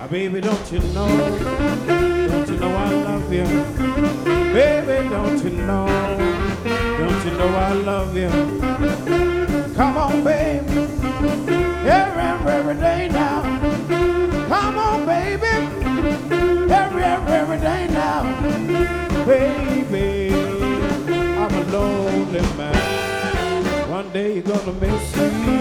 Baby, don't you know I love you? Baby, don't you know I love you? Come on, baby, every day now. Come on, baby, every day now. Baby, I'm a lonely man. One day you're gonna miss me.